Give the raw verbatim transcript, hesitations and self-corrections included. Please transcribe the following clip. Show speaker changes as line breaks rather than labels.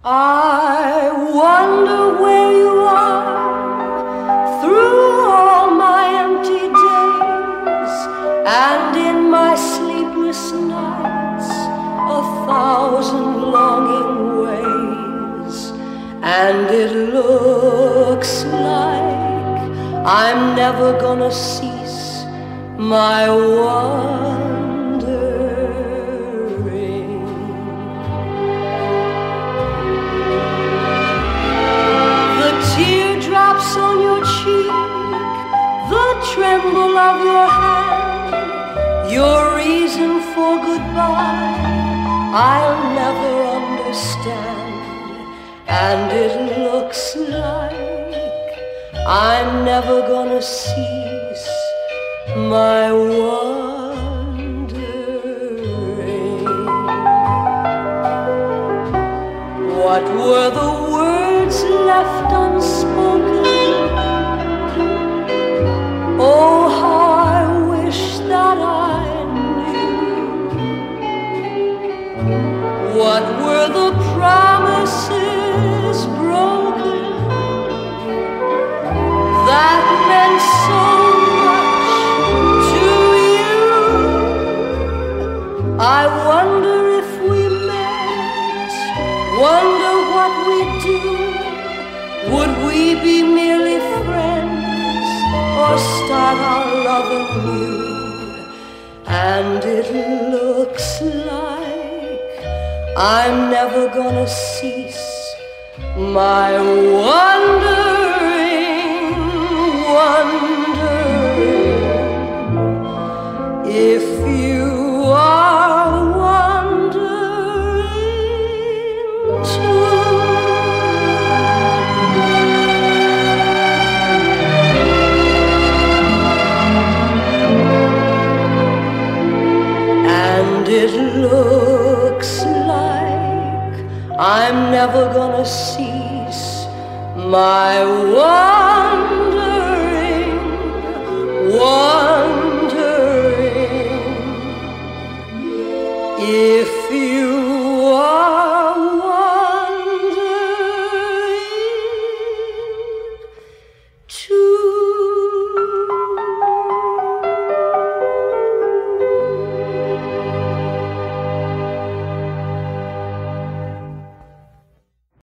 I wonder where you are through all my empty days, and in my sleepless nights a thousand longing ways. And it looks like I'm never gonna cease my wondering. Teardrops on your cheek, the tremble of your hand, your reason for goodbye, I'll never understand. And it looks like I'm never gonna cease my wondering. What were the words left unspoken? Oh, how I wish that I knew. What were the promises broken that meant so much to you? I wonder if we met, wonder what we'd do. Would we be merely friends or start our love anew? And it looks like I'm never gonna cease my wondering, wondering if you are wondering too. It looks like I'm never gonna cease my wondering, wondering.